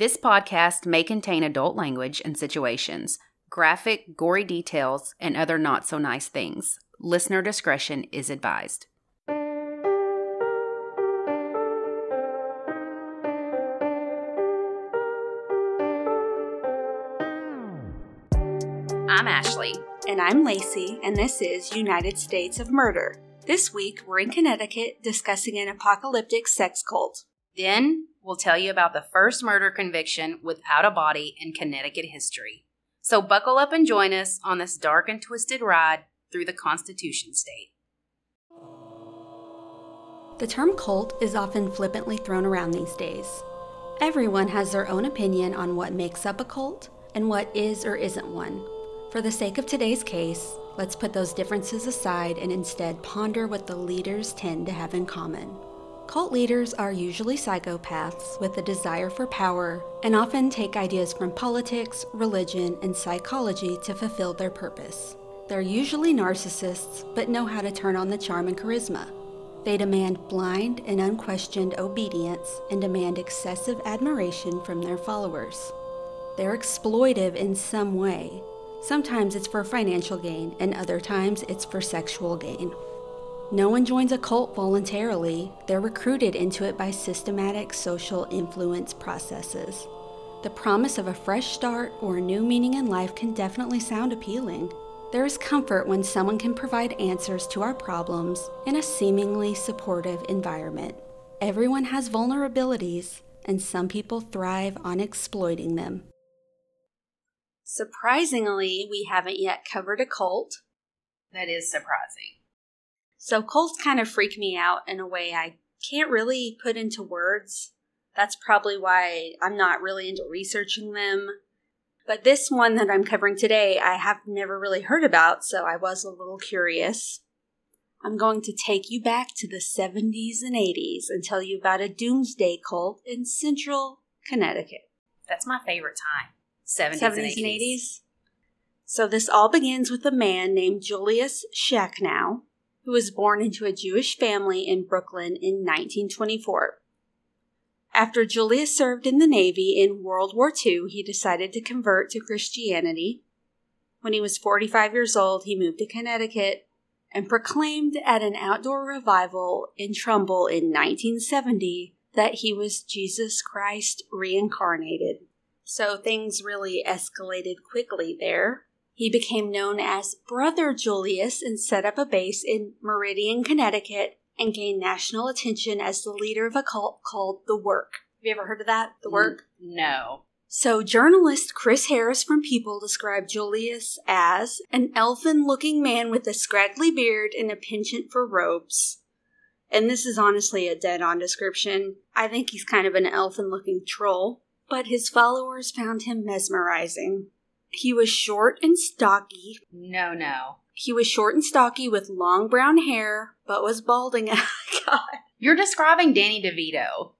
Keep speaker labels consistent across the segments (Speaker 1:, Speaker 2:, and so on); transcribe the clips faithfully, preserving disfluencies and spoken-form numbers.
Speaker 1: This podcast may contain adult language and situations, graphic, gory details, and other not-so-nice things. Listener discretion is advised. I'm Ashley.
Speaker 2: And I'm Lacey, and this is United States of Murder. This week, we're in Connecticut discussing an apocalyptic sex cult.
Speaker 1: Then, we'll tell you about the first murder conviction without a body in Connecticut history. So buckle up and join us on this dark and twisted ride through the Constitution State.
Speaker 2: The term cult is often flippantly thrown around these days. Everyone has their own opinion on what makes up a cult and what is or isn't one. For the sake of today's case, let's put those differences aside and instead ponder what the leaders tend to have in common. Cult leaders are usually psychopaths with a desire for power and often take ideas from politics, religion, and psychology to fulfill their purpose. They're usually narcissists, but know how to turn on the charm and charisma. They demand blind and unquestioned obedience and demand excessive admiration from their followers. They're exploitive in some way. Sometimes it's for financial gain, and other times it's for sexual gain. No one joins a cult voluntarily. They're recruited into it by systematic social influence processes. The promise of a fresh start or a new meaning in life can definitely sound appealing. There is comfort when someone can provide answers to our problems in a seemingly supportive environment. Everyone has vulnerabilities, and some people thrive on exploiting them. Surprisingly, we haven't yet covered a cult.
Speaker 1: That is surprising.
Speaker 2: So cults kind of freak me out in a way I can't really put into words. That's probably why I'm not really into researching them. But this one that I'm covering today, I have never really heard about, so I was a little curious. I'm going to take you back to the seventies and eighties and tell you about a doomsday cult in central Connecticut.
Speaker 1: That's my favorite time. seventies,
Speaker 2: seventies
Speaker 1: and eighties.
Speaker 2: And eighties. So this all begins with a man named Julius Schachnow, who was born into a Jewish family in Brooklyn in nineteen twenty-four. After Julius served in the Navy in World War Two, he decided to convert to Christianity. When he was forty-five years old, he moved to Connecticut and proclaimed at an outdoor revival in Trumbull in nineteen seventy that he was Jesus Christ reincarnated. So things really escalated quickly there. He became known as Brother Julius and set up a base in Meridian, Connecticut, and gained national attention as the leader of a cult called The Work. Have you ever heard of that, The Work?
Speaker 1: No.
Speaker 2: So journalist Chris Harris from People described Julius as an elfin-looking man with a scraggly beard and a penchant for robes. And this is honestly a dead-on description. I think he's kind of an elfin-looking troll, but his followers found him mesmerizing. He was short and stocky.
Speaker 1: No, no.
Speaker 2: He was short and stocky with long brown hair, but was balding. God.
Speaker 1: You're describing Danny DeVito.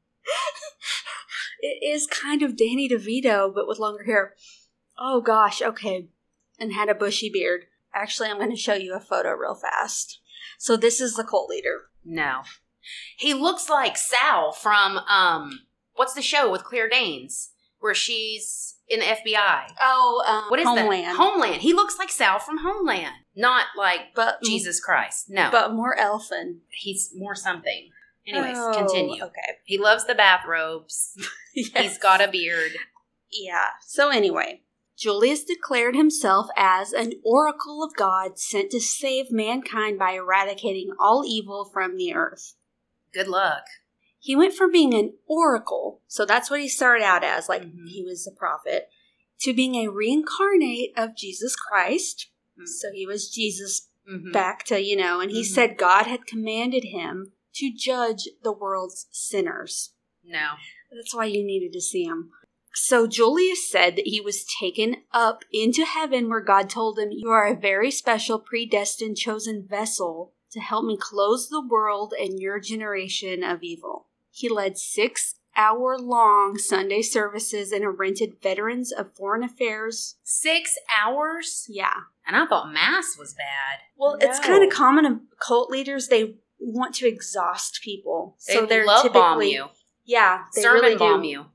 Speaker 2: It is kind of Danny DeVito, but with longer hair. Oh, gosh, okay. And had a bushy beard. Actually, I'm going to show you a photo real fast. So this is the cult leader.
Speaker 1: No. He looks like Sal from, um, what's the show with Claire Danes? Where she's in the F B I.
Speaker 2: Oh, um,
Speaker 1: what is
Speaker 2: Homeland.
Speaker 1: that? Homeland. He looks like Sal from Homeland. Not like
Speaker 2: but,
Speaker 1: Jesus Christ. No.
Speaker 2: But more elfin.
Speaker 1: He's more something. Anyways,
Speaker 2: oh,
Speaker 1: continue.
Speaker 2: Okay.
Speaker 1: He loves the bathrobes.
Speaker 2: Yes.
Speaker 1: He's got a beard.
Speaker 2: Yeah. So anyway, Julius declared himself as an oracle of God sent to save mankind by eradicating all evil from the earth.
Speaker 1: Good luck.
Speaker 2: He went from being an oracle, so that's what he started out as, like mm-hmm. he was a prophet, to being a reincarnate of Jesus Christ. Mm-hmm. So he was Jesus mm-hmm. back to, you know, and he mm-hmm. said God had commanded him to judge the world's sinners.
Speaker 1: No.
Speaker 2: That's why you needed to see him. So Julius said that he was taken up into heaven where God told him, "You are a very special, predestined, chosen vessel to help me close the world and your generation of evil." He led six-hour-long Sunday services in a rented Veterans of Foreign Affairs.
Speaker 1: Six hours?
Speaker 2: Yeah.
Speaker 1: And I thought Mass was bad.
Speaker 2: Well, no. It's kind of common of cult leaders. They want to exhaust people.
Speaker 1: They
Speaker 2: so they're
Speaker 1: love
Speaker 2: typically,
Speaker 1: bomb you.
Speaker 2: Yeah. They
Speaker 1: Sermon
Speaker 2: really
Speaker 1: bomb
Speaker 2: do.
Speaker 1: you.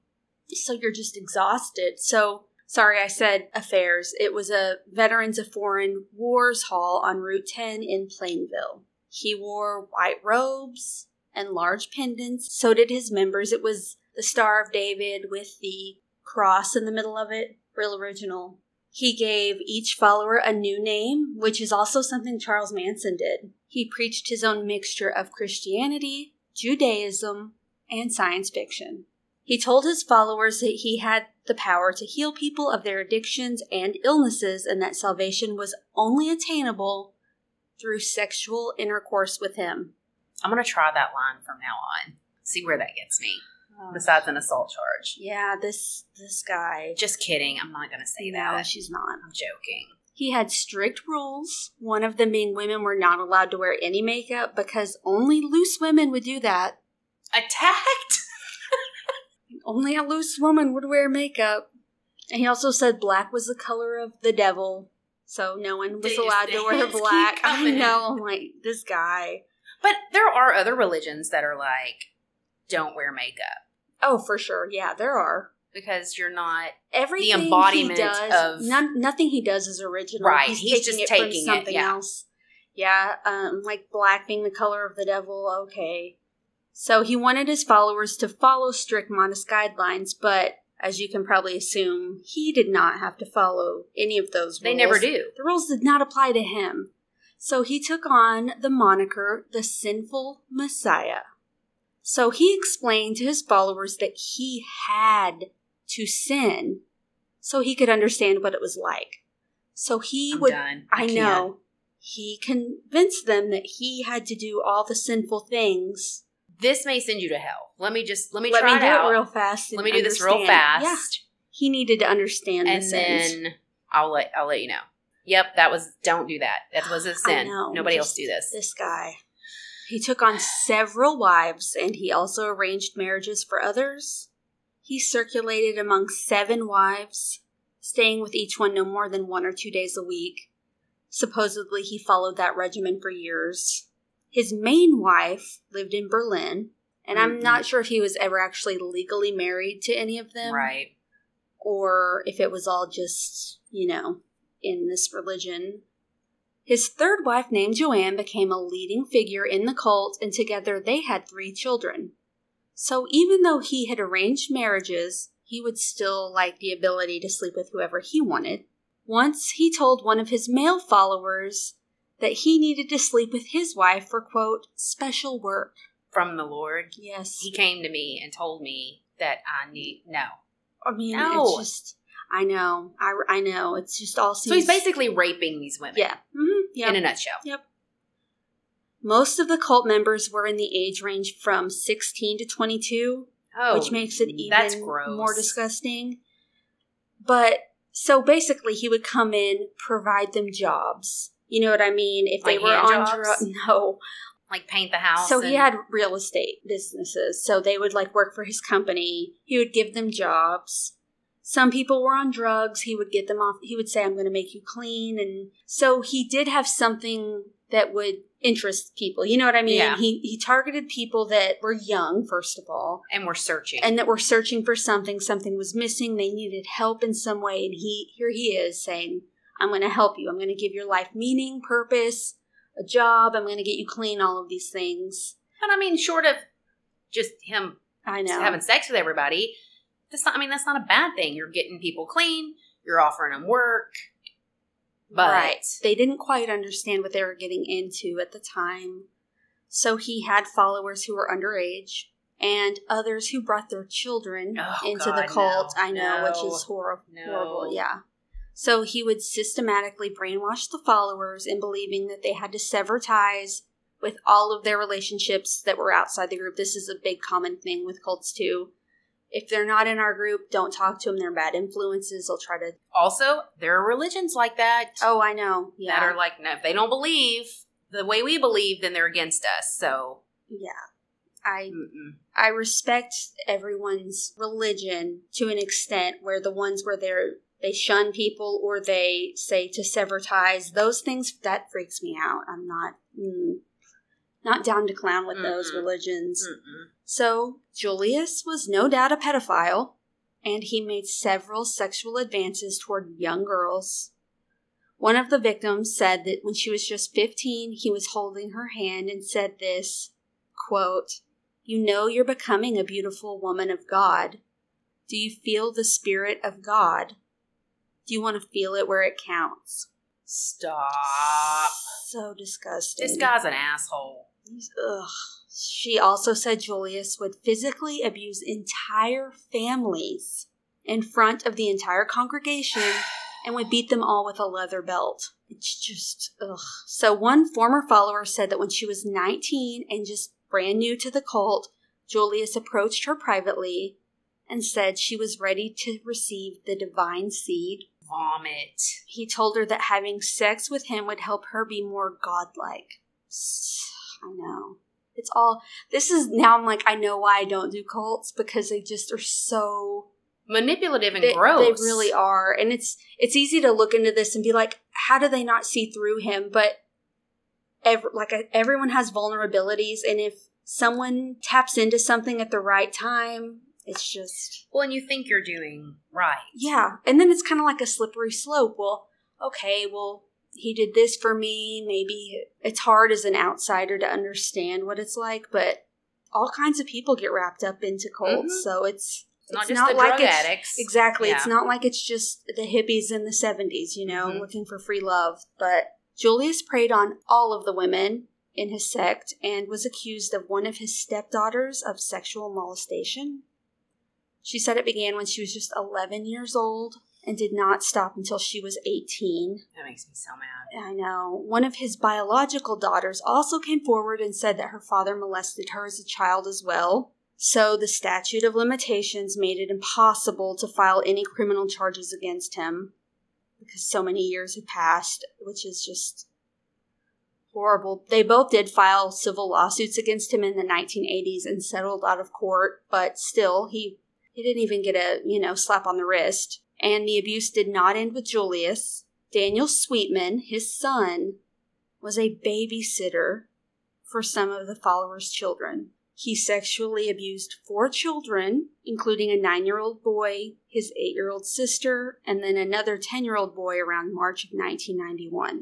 Speaker 2: So you're just exhausted. So, sorry, I said affairs. It was a Veterans of Foreign Wars Hall on Route ten in Plainville. He wore white robes and large pendants. So did his members. It was the Star of David with the cross in the middle of it. Real original. He gave each follower a new name, which is also something Charles Manson did. He preached his own mixture of Christianity, Judaism, and science fiction. He told his followers that he had the power to heal people of their addictions and illnesses, and that salvation was only attainable through sexual intercourse with him.
Speaker 1: I'm going to try that line from now on. See where that gets me. Oh. Besides an assault charge.
Speaker 2: Yeah, this this guy.
Speaker 1: Just kidding. I'm not going to say
Speaker 2: no,
Speaker 1: that.
Speaker 2: No, she's not.
Speaker 1: I'm joking.
Speaker 2: He had strict rules. One of them being women were not allowed to wear any makeup because only loose women would do that.
Speaker 1: Attacked?
Speaker 2: Only a loose woman would wear makeup. And he also said black was the color of the devil. So no one was allowed to wear black. I know. I'm like, this guy.
Speaker 1: But there are other religions that are like, don't wear makeup.
Speaker 2: Oh, for sure. Yeah, there are.
Speaker 1: Because you're not
Speaker 2: Everything
Speaker 1: the embodiment
Speaker 2: he does,
Speaker 1: of...
Speaker 2: None, nothing he does is original.
Speaker 1: Right.
Speaker 2: He's,
Speaker 1: He's
Speaker 2: taking
Speaker 1: just
Speaker 2: it
Speaker 1: taking
Speaker 2: from something
Speaker 1: it, yeah.
Speaker 2: else. Yeah, um, like black being the color of the devil. Okay. So he wanted his followers to follow strict modest guidelines, but as you can probably assume, he did not have to follow any of those rules.
Speaker 1: They never do.
Speaker 2: The rules did not apply to him. So he took on the moniker, the Sinful Messiah. So he explained to his followers that he had to sin so he could understand what it was like. So he
Speaker 1: I'm
Speaker 2: would,
Speaker 1: done.
Speaker 2: I,
Speaker 1: I
Speaker 2: know, he convinced them that he had to do all the sinful things.
Speaker 1: This may send you to hell. Let me just, let me
Speaker 2: let
Speaker 1: try
Speaker 2: me
Speaker 1: it
Speaker 2: do
Speaker 1: out.
Speaker 2: it real fast.
Speaker 1: Let me do this real fast.
Speaker 2: Yeah. He needed to understand
Speaker 1: and
Speaker 2: the
Speaker 1: then
Speaker 2: sins.
Speaker 1: I'll let, I'll let you know. Yep, that was, don't do that. That was a sin.
Speaker 2: I know,
Speaker 1: Nobody
Speaker 2: just
Speaker 1: else do this.
Speaker 2: This guy. He took on several wives, and he also arranged marriages for others. He circulated among seven wives, staying with each one no more than one or two days a week. Supposedly, he followed that regimen for years. His main wife lived in Berlin, and mm-hmm. I'm not sure if he was ever actually legally married to any of them.
Speaker 1: Right.
Speaker 2: Or if it was all just, you know, in this religion. His third wife, named Joanne, became a leading figure in the cult, and together they had three children. So even though he had arranged marriages, he would still like the ability to sleep with whoever he wanted. Once he told one of his male followers that he needed to sleep with his wife for, quote, special work.
Speaker 1: From the Lord?
Speaker 2: Yes.
Speaker 1: He came to me and told me that I need, no.
Speaker 2: I mean,
Speaker 1: no.
Speaker 2: it's just... I know. I, I know. It's just all seems...
Speaker 1: So he's basically raping these women.
Speaker 2: Yeah. Mm-hmm. Yep.
Speaker 1: In a nutshell.
Speaker 2: Yep. Most of the cult members were in the age range from sixteen to twenty-two,
Speaker 1: oh,
Speaker 2: which makes it even
Speaker 1: that's gross.
Speaker 2: more disgusting. But, so basically he would come in, provide them jobs. You know what I mean? If they
Speaker 1: like
Speaker 2: were on
Speaker 1: drugs?
Speaker 2: drugs. No.
Speaker 1: Like paint the house?
Speaker 2: So
Speaker 1: and-
Speaker 2: he had real estate businesses. So they would like work for his company. He would give them jobs. Some people were on drugs. He would get them off. He would say, I'm going to make you clean. And so he did have something that would interest people. You know what I mean?
Speaker 1: Yeah.
Speaker 2: He he targeted people that were young, first of all.
Speaker 1: And were searching.
Speaker 2: And that were searching for something. Something was missing. They needed help in some way. And he here he is saying, I'm going to help you. I'm going to give your life meaning, purpose, a job. I'm going to get you clean, all of these things.
Speaker 1: And I mean, short of just him
Speaker 2: I know.
Speaker 1: having sex with everybody... That's not, I mean, that's not a bad thing. You're getting people clean. You're offering them work. But
Speaker 2: right. They didn't quite understand what they were getting into at the time. So he had followers who were underage and others who brought their children
Speaker 1: oh,
Speaker 2: into
Speaker 1: God,
Speaker 2: the cult.
Speaker 1: No,
Speaker 2: I know,
Speaker 1: no,
Speaker 2: which is hor-
Speaker 1: no.
Speaker 2: horrible. Yeah. So he would systematically brainwash the followers in believing that they had to sever ties with all of their relationships that were outside the group. This is a big common thing with cults too. If they're not in our group, don't talk to them. They're bad influences. They'll try to...
Speaker 1: Also, there are religions like that.
Speaker 2: Oh, I know. Yeah.
Speaker 1: That are like, no, if they don't believe the way we believe, then they're against us. So...
Speaker 2: Yeah. I
Speaker 1: Mm-mm.
Speaker 2: I respect everyone's religion to an extent where the ones where they're they shun people or they say to sever ties, those things, that freaks me out. I'm not... Mm, not down to clown with Mm-mm. those religions.
Speaker 1: Mm-mm.
Speaker 2: So, Julius was no doubt a pedophile, and he made several sexual advances toward young girls. One of the victims said that when she was just fifteen, he was holding her hand and said this, quote, "You know you're becoming a beautiful woman of God. Do you feel the Spirit of God? Do you want to feel it where it counts?"
Speaker 1: Stop.
Speaker 2: So disgusting.
Speaker 1: This guy's an asshole.
Speaker 2: He's, ugh. She also said Julius would physically abuse entire families in front of the entire congregation and would beat them all with a leather belt. It's just, ugh. So one former follower said that when she was nineteen and just brand new to the cult, Julius approached her privately and said she was ready to receive the divine seed.
Speaker 1: Vomit.
Speaker 2: He told her that having sex with him would help her be more godlike. I know. It's all, this is, now I'm like, I know why I don't do cults, because they just are so
Speaker 1: manipulative and
Speaker 2: they,
Speaker 1: gross.
Speaker 2: They really are. And it's it's easy to look into this and be like, how do they not see through him? But every, like everyone has vulnerabilities, and if someone taps into something at the right time, it's just...
Speaker 1: Well, and you think you're doing right.
Speaker 2: Yeah. And then it's kind of like a slippery slope. Well, okay, well, he did this for me. Maybe it's hard as an outsider to understand what it's like, but all kinds of people get wrapped up into cults. Mm-hmm. So it's...
Speaker 1: It's not
Speaker 2: it's
Speaker 1: just
Speaker 2: not
Speaker 1: the
Speaker 2: like
Speaker 1: drug
Speaker 2: it's,
Speaker 1: addicts.
Speaker 2: Exactly.
Speaker 1: Yeah.
Speaker 2: It's not like it's just the hippies in the seventies, you know,
Speaker 1: Mm-hmm.
Speaker 2: looking for free love. But Julius preyed on all of the women in his sect and was accused of one of his stepdaughters of sexual molestation. She said it began when she was just eleven years old and did not stop until she was eighteen.
Speaker 1: That makes me so mad.
Speaker 2: I know. One of his biological daughters also came forward and said that her father molested her as a child as well. So the statute of limitations made it impossible to file any criminal charges against him because so many years had passed, which is just horrible. They both did file civil lawsuits against him in the nineteen eighties and settled out of court, but still, he, he didn't even get a, you know, slap on the wrist. And the abuse did not end with Julius. Daniel Sweetman, his son, was a babysitter for some of the followers' children. He sexually abused four children, including a nine-year-old boy, his eight-year-old sister, and then another ten-year-old boy around March of nineteen ninety-one.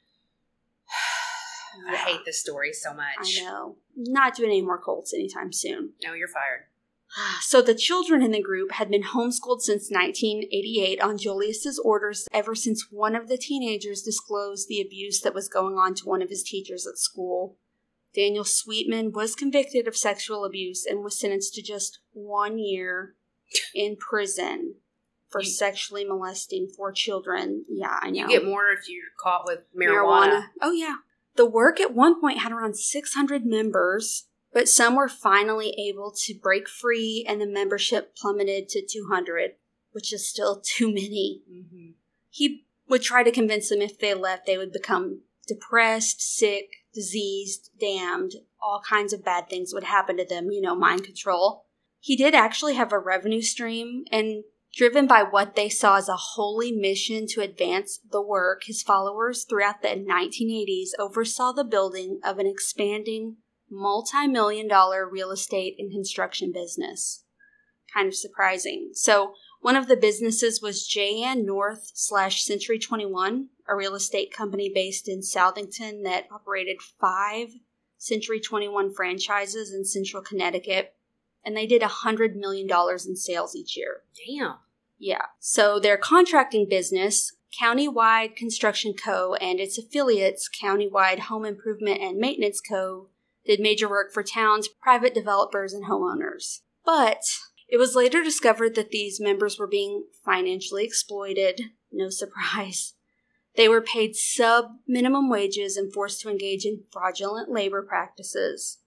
Speaker 1: I yeah. hate this story so much.
Speaker 2: I know. Not doing any more cults anytime soon.
Speaker 1: No, you're fired.
Speaker 2: So the children in the group had been homeschooled since nineteen eighty-eight on Julius's orders ever since one of the teenagers disclosed the abuse that was going on to one of his teachers at school. Daniel Sweetman was convicted of sexual abuse and was sentenced to just one year in prison for you, sexually molesting four children. Yeah, I know.
Speaker 1: You get more if you're caught with marijuana. marijuana.
Speaker 2: Oh, yeah. The work at one point had around six hundred members, but some were finally able to break free and the membership plummeted to two hundred, which is still too many. Mm-hmm. He would try to convince them if they left, they would become depressed, sick, diseased, damned. All kinds of bad things would happen to them, you know, mind control. He did actually have a revenue stream, and driven by what they saw as a holy mission to advance the work, his followers throughout the nineteen eighties oversaw the building of an expanding multi-million dollar real estate and construction business. Kind of surprising. So one of the businesses was J N North slash Century twenty-one, a real estate company based in Southington that operated five Century twenty-one franchises in central Connecticut, and they did one hundred million dollars in sales each year.
Speaker 1: Damn.
Speaker 2: Yeah. So their contracting business, Countywide Construction Co., and its affiliates, Countywide Home Improvement and Maintenance Co., did major work for towns, private developers, and homeowners. But it was later discovered that these members were being financially exploited. No surprise. They were paid sub-minimum wages and forced to engage in fraudulent labor practices.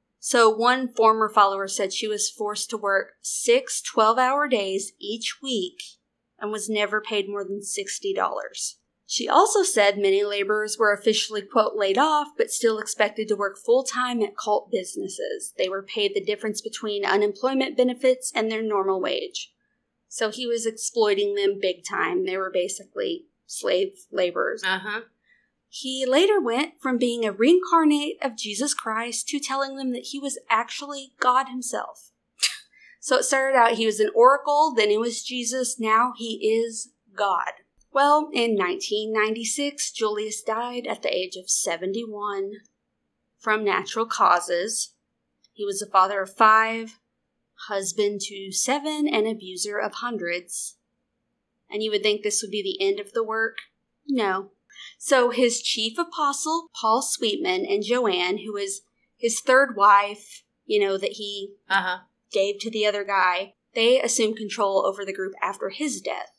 Speaker 2: So one former follower said she was forced to work six twelve-hour days each week and was never paid more than sixty dollars. She also said many laborers were officially, quote, laid off, but still expected to work full-time at cult businesses. They were paid the difference between unemployment benefits and their normal wage. So he was exploiting them big time. They were basically slave laborers.
Speaker 1: Uh-huh.
Speaker 2: He later went from being a reincarnate of Jesus Christ to telling them that he was actually God himself. So it started out he was an oracle, then he was Jesus, now he is God. Well, in nineteen ninety-six, Julius died at the age of seventy-one from natural causes. He was the father of five, husband to seven, and abuser of hundreds. And you would think this would be the end of the work? No. So his chief apostle, Paul Sweetman, and Joanne, who was his third wife, you know, that he uh-huh. gave to the other guy, they assumed control over the group after his death.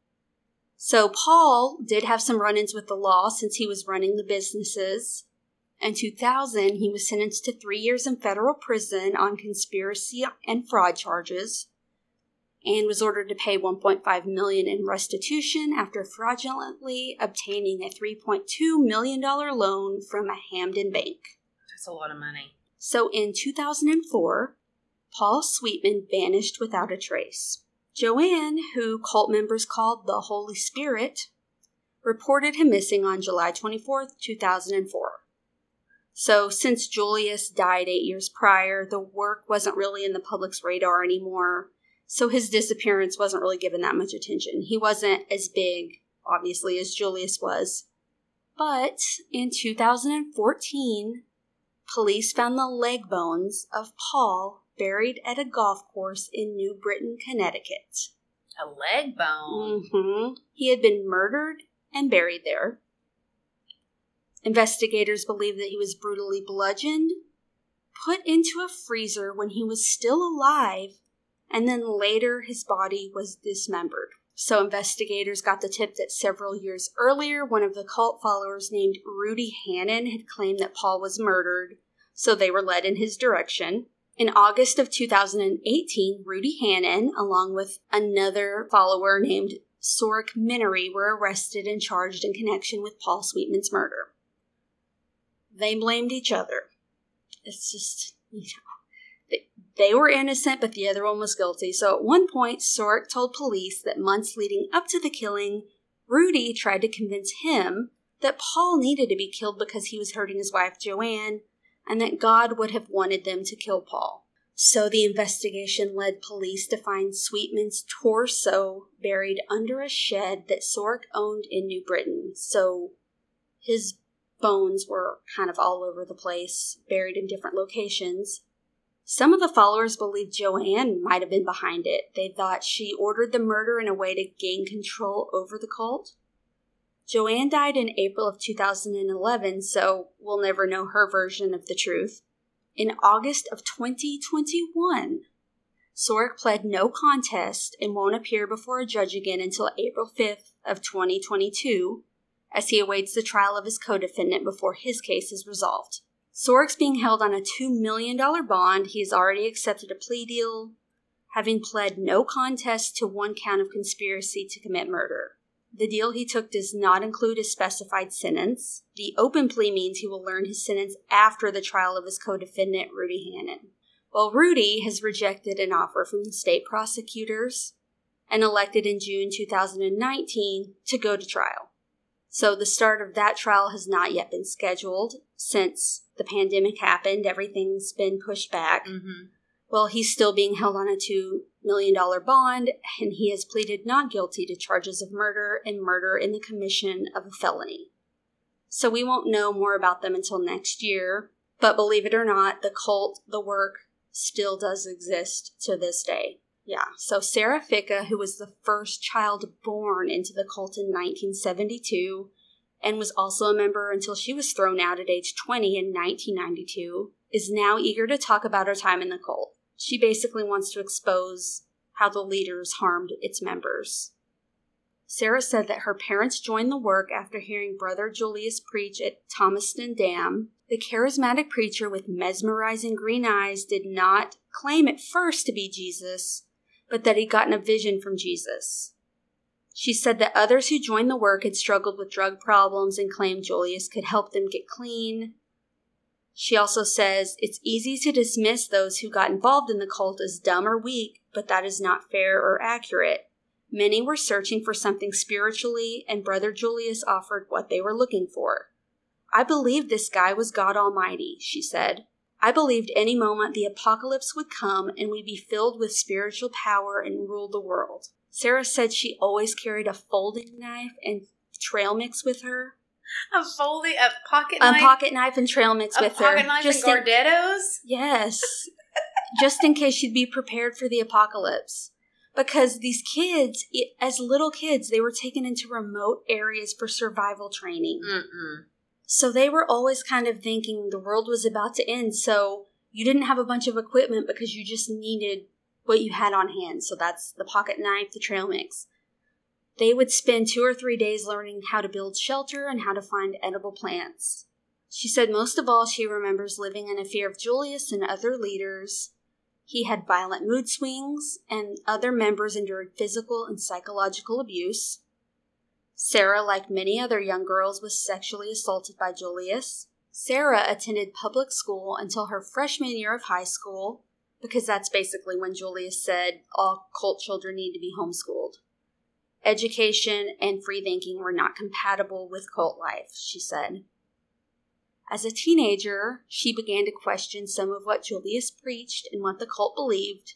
Speaker 2: So Paul did have some run-ins with the law since he was running the businesses. In two thousand, he was sentenced to three years in federal prison on conspiracy and fraud charges and was ordered to pay one point five million dollars in restitution after fraudulently obtaining a three point two million dollars loan from a Hamden bank.
Speaker 1: That's a lot of money.
Speaker 2: So in two thousand four, Paul Sweetman vanished without a trace. Joanne, who cult members called the Holy Spirit, reported him missing on July twenty-fourth, two thousand four. So since Julius died eight years prior, the work wasn't really in the public's radar anymore, so his disappearance wasn't really given that much attention. He wasn't as big, obviously, as Julius was. But in two thousand fourteen, police found the leg bones of Paul buried at a golf course in New Britain, Connecticut.
Speaker 1: A leg bone?
Speaker 2: Mm-hmm. He had been murdered and buried there. Investigators believe that he was brutally bludgeoned, put into a freezer when he was still alive, and then later his body was dismembered. So investigators got the tip that several years earlier, one of the cult followers named Rudy Hannon had claimed that Paul was murdered, so they were led in his direction. In August of two thousand eighteen, Rudy Hannon, along with another follower named Sorek Minnery, were arrested and charged in connection with Paul Sweetman's murder. They blamed each other. It's just, you know, they, they were innocent, but the other one was guilty. So at one point, Sorek told police that months leading up to the killing, Rudy tried to convince him that Paul needed to be killed because he was hurting his wife, Joanne, and that God would have wanted them to kill Paul. So the investigation led police to find Sweetman's torso buried under a shed that Sorek owned in New Britain. So his bones were kind of all over the place, buried in different locations. Some of the followers believed Joanne might have been behind it. They thought she ordered the murder in a way to gain control over the cult. Joanne died in April of two thousand eleven, so we'll never know her version of the truth. In August of twenty twenty-one, Sorek pled no contest and won't appear before a judge again until April fifth of twenty twenty-two, as he awaits the trial of his co-defendant before his case is resolved. Sorek's being held on a two million dollars bond. He has already accepted a plea deal, having pled no contest to one count of conspiracy to commit murder. The deal he took does not include a specified sentence. The open plea means he will learn his sentence after the trial of his co-defendant, Rudy Hannon. Well, Rudy has rejected an offer from the state prosecutors and elected in June two thousand nineteen to go to trial. So the start of that trial has not yet been scheduled. Since the pandemic happened, everything's been pushed back. Mm-hmm. Well, he's still being held on a two million dollars bond, and he has pleaded not guilty to charges of murder and murder in the commission of a felony. So we won't know more about them until next year, but believe it or not, the cult, the work, still does exist to this day. Yeah, so Sarah Ficca, who was the first child born into the cult in nineteen seventy-two, and was also a member until she was thrown out at age twenty in nineteen ninety-two, is now eager to talk about her time in the cult. She basically wants to expose how the leaders harmed its members. Sarah said that her parents joined the work after hearing Brother Julius preach at Thomaston Dam. The charismatic preacher with mesmerizing green eyes did not claim at first to be Jesus, but that he'd gotten a vision from Jesus. She said that others who joined the work had struggled with drug problems and claimed Julius could help them get clean. She also says, it's easy to dismiss those who got involved in the cult as dumb or weak, but that is not fair or accurate. Many were searching for something spiritually, and Brother Julius offered what they were looking for. I believed this guy was God Almighty, she said. I believed any moment the apocalypse would come and we'd be filled with spiritual power and rule the world. Sarah said she always carried a folding knife and trail mix with her.
Speaker 1: A folding, a pocket
Speaker 2: A
Speaker 1: knife?
Speaker 2: pocket knife and trail mix
Speaker 1: a
Speaker 2: with her.
Speaker 1: A pocket knife
Speaker 2: Just
Speaker 1: and
Speaker 2: in-
Speaker 1: Gardettos?
Speaker 2: Yes. Just in case she'd be prepared for the apocalypse. Because these kids, it, as little kids, they were taken into remote areas for survival training.
Speaker 1: Mm-mm.
Speaker 2: So they were always kind of thinking the world was about to end. So you didn't have a bunch of equipment because you just needed what you had on hand. So that's the pocket knife, the trail mix. They would spend two or three days learning how to build shelter and how to find edible plants. She said most of all she remembers living in a fear of Julius and other leaders. He had violent mood swings, and other members endured physical and psychological abuse. Sarah, like many other young girls, was sexually assaulted by Julius. Sarah attended public school until her freshman year of high school, because that's basically when Julius said all cult children need to be homeschooled. Education and free thinking were not compatible with cult life, she said. As a teenager, she began to question some of what Julius preached and what the cult believed.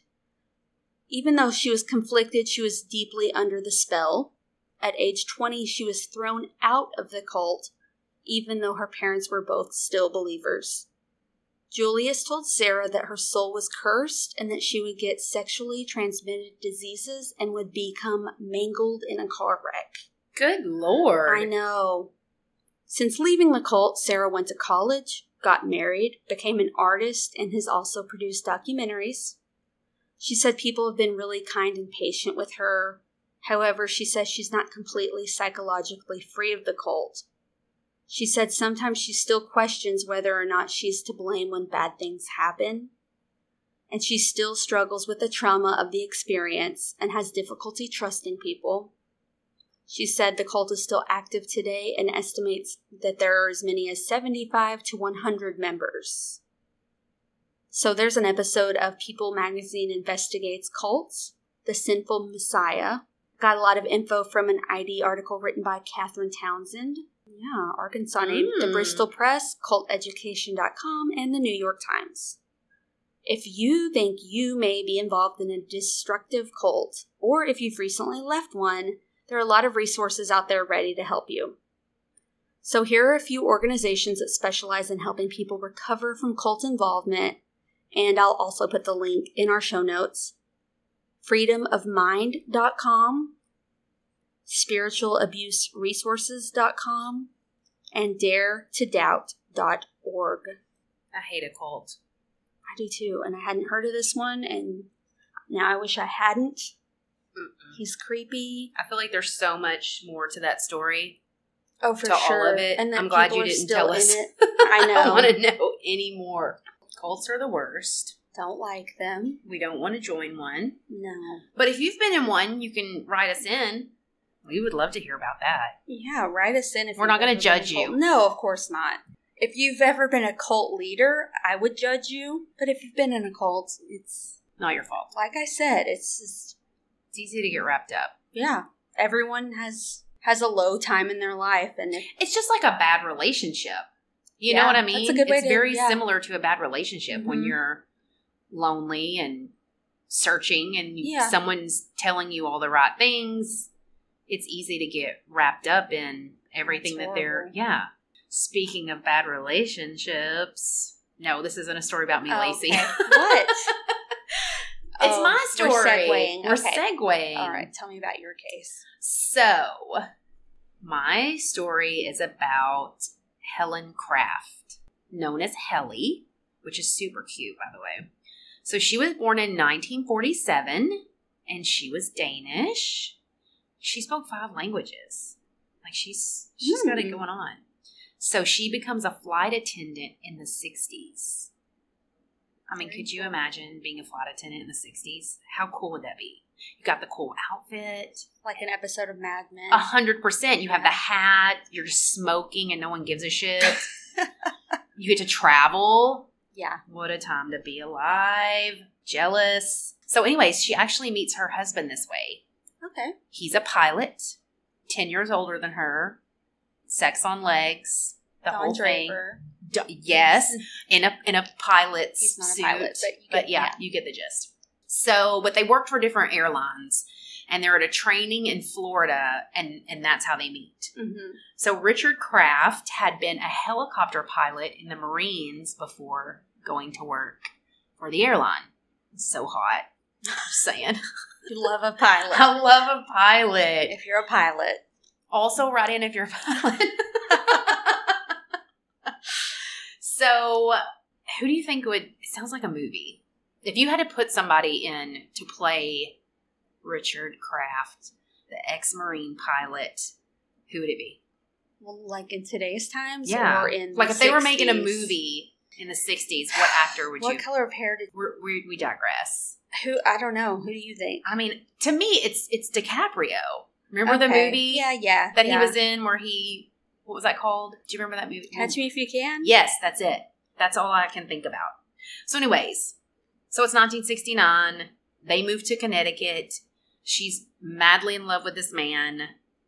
Speaker 2: Even though she was conflicted, she was deeply under the spell. At age twenty, she was thrown out of the cult, even though her parents were both still believers. Julius told Sarah that her soul was cursed and that she would get sexually transmitted diseases and would become mangled in a car wreck.
Speaker 1: Good Lord.
Speaker 2: I know. Since leaving the cult, Sarah went to college, got married, became an artist, and has also produced documentaries. She said people have been really kind and patient with her. However, she says she's not completely psychologically free of the cult. She said sometimes she still questions whether or not she's to blame when bad things happen. And she still struggles with the trauma of the experience and has difficulty trusting people. She said the cult is still active today and estimates that there are as many as seventy-five to one hundred members. So there's an episode of People Magazine Investigates Cults, The Sinful Messiah. Got a lot of info from an I D article written by Catherine Townsend. Yeah, Arkansas native,
Speaker 1: Mm.
Speaker 2: the Bristol Press, cult education dot com, and the New York Times. If you think you may be involved in a destructive cult, or if you've recently left one, there are a lot of resources out there ready to help you. So here are a few organizations that specialize in helping people recover from cult involvement, and I'll also put the link in our show notes. freedom of mind dot com, spiritual abuse resources dot com, and dare to doubt dot org.
Speaker 1: I hate a cult.
Speaker 2: I do too, and I hadn't heard of this one, and now I wish I hadn't.
Speaker 1: Mm-mm.
Speaker 2: He's creepy.
Speaker 1: I feel like there's so much more to that story.
Speaker 2: Oh, for
Speaker 1: to
Speaker 2: sure.
Speaker 1: all of it.
Speaker 2: And that
Speaker 1: I'm glad
Speaker 2: people
Speaker 1: you
Speaker 2: are
Speaker 1: didn't
Speaker 2: still
Speaker 1: tell
Speaker 2: in
Speaker 1: us.
Speaker 2: it. I know.
Speaker 1: I don't want to know any more. Cults are the worst.
Speaker 2: Don't like them.
Speaker 1: We don't want to join one.
Speaker 2: No.
Speaker 1: But if you've been in one, you can write us in. We would love to hear about that.
Speaker 2: Yeah, write us in if
Speaker 1: We're not
Speaker 2: you've
Speaker 1: gonna
Speaker 2: ever been
Speaker 1: judge
Speaker 2: a cult-
Speaker 1: you.
Speaker 2: No, of course not. If you've ever been a cult leader, I would judge you. But if you've been in a cult, it's,
Speaker 1: Not your fault.
Speaker 2: like I said, it's just,
Speaker 1: It's easy to get wrapped up.
Speaker 2: yeah. Everyone has has a low time in their life. And if,
Speaker 1: It's just like a bad relationship. You
Speaker 2: Yeah,
Speaker 1: know what I mean?
Speaker 2: that's a good way
Speaker 1: it's
Speaker 2: to-
Speaker 1: very
Speaker 2: yeah.
Speaker 1: similar to a bad relationship when
Speaker 2: Mhm.
Speaker 1: you're lonely and searching and you,
Speaker 2: Yeah.
Speaker 1: someone's telling you all the right things. It's easy to get wrapped up in everything
Speaker 2: That's
Speaker 1: that they're,
Speaker 2: horrible.
Speaker 1: yeah. Speaking of bad relationships, no, this isn't a story about me,
Speaker 2: Oh,
Speaker 1: Lacey.
Speaker 2: okay. What?
Speaker 1: It's
Speaker 2: Oh,
Speaker 1: my story.
Speaker 2: We're segueing.
Speaker 1: We're
Speaker 2: Okay.
Speaker 1: segueing.
Speaker 2: All right, tell me about your case.
Speaker 1: So, my story is about Helen Craft, known as Helly, which is super cute, by the way. So, she was born in nineteen forty-seven, and she was Danish. She spoke five languages. Like, she's she's got it
Speaker 2: Hmm.
Speaker 1: going on. So, she becomes a flight attendant in the sixties. I mean,
Speaker 2: Very
Speaker 1: could you
Speaker 2: cool.
Speaker 1: imagine being a flight attendant in the sixties? How cool would that be? You got the cool outfit.
Speaker 2: Like an episode of Mad Men.
Speaker 1: A hundred percent. You have the
Speaker 2: Yeah.
Speaker 1: hat. You're just smoking and no one gives a shit. You get to travel.
Speaker 2: Yeah.
Speaker 1: What a time to be alive. Jealous. So anyways, she actually meets her husband this way.
Speaker 2: Okay.
Speaker 1: He's a pilot, ten years older than her. Sex on legs. The
Speaker 2: Don
Speaker 1: whole thing.
Speaker 2: Draper.
Speaker 1: D- yes, in a in a pilot's
Speaker 2: He's not
Speaker 1: suit.
Speaker 2: a pilot, but, you
Speaker 1: But
Speaker 2: get,
Speaker 1: yeah,
Speaker 2: yeah.
Speaker 1: you get the gist. So, but they worked for different airlines, and they're at a training in Florida, and, and that's how they meet.
Speaker 2: Mm-hmm.
Speaker 1: So Richard Kraft had been a helicopter pilot in the Marines before going to work for the airline. It's so hot. I'm just saying.
Speaker 2: You love a pilot.
Speaker 1: I love a pilot.
Speaker 2: If you're a pilot.
Speaker 1: Also, write in if you're a pilot. So, who do you think would... It sounds like a movie. If you had to put somebody in to play Richard Kraft, the ex-Marine pilot, who would it be?
Speaker 2: Well, like in today's times?
Speaker 1: Yeah.
Speaker 2: Or in
Speaker 1: Like
Speaker 2: the
Speaker 1: if they were
Speaker 2: sixties?
Speaker 1: making a movie in the sixties, what actor would
Speaker 2: What
Speaker 1: you...
Speaker 2: color of hair did...
Speaker 1: We're, we we digress.
Speaker 2: Who? I don't know. Who do you think?
Speaker 1: I mean, to me, it's it's DiCaprio. Remember the
Speaker 2: Okay.
Speaker 1: movie
Speaker 2: Yeah, yeah.
Speaker 1: that
Speaker 2: yeah.
Speaker 1: he was in where he... What was that called? Do you remember that movie?
Speaker 2: Catch Me If You Can?
Speaker 1: Yes, that's it. That's all I can think about. So anyways, so it's nineteen sixty-nine. They move to Connecticut. She's madly in love with this man.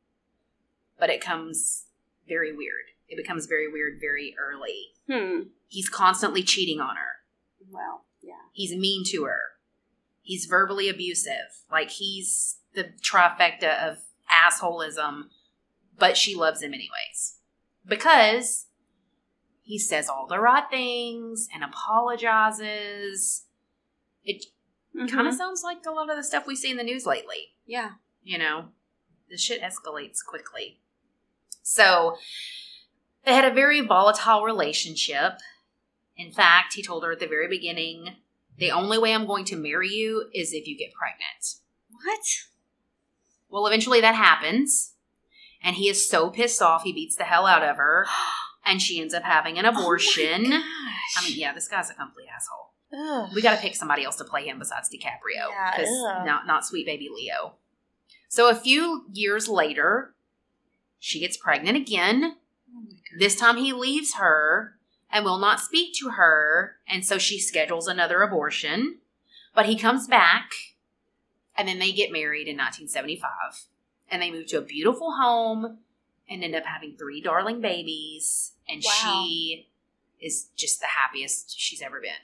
Speaker 1: But it comes very weird. It becomes very weird very early.
Speaker 2: Hmm.
Speaker 1: He's constantly cheating on her.
Speaker 2: Well, yeah.
Speaker 1: He's mean to her. He's verbally abusive. Like, he's the trifecta of assholism. But she loves him anyways. Because he says all the right things and apologizes. It
Speaker 2: Mm-hmm.
Speaker 1: kind of sounds like a lot of the stuff we see in the news lately.
Speaker 2: Yeah.
Speaker 1: You know, the shit escalates quickly. So, they had a very volatile relationship. In fact, he told her at the very beginning, the only way I'm going to marry you is if you get pregnant.
Speaker 2: What?
Speaker 1: Well, eventually that happens. And he is so pissed off, he beats the hell out of her. And she ends up having an abortion.
Speaker 2: Oh my gosh.
Speaker 1: I mean, yeah, this guy's a complete asshole.
Speaker 2: Ugh.
Speaker 1: We got to pick somebody else to play him besides DiCaprio.
Speaker 2: Yeah,
Speaker 1: Because
Speaker 2: ugh.
Speaker 1: not, not sweet baby Leo. So a few years later, she gets pregnant again.
Speaker 2: Oh my God.
Speaker 1: This time he leaves her and will not speak to her. And so she schedules another abortion. But he comes back. And then they get married in nineteen seventy-five. And they move to a beautiful home. And end up having three darling babies. And
Speaker 2: Wow.
Speaker 1: she is just the happiest she's ever been.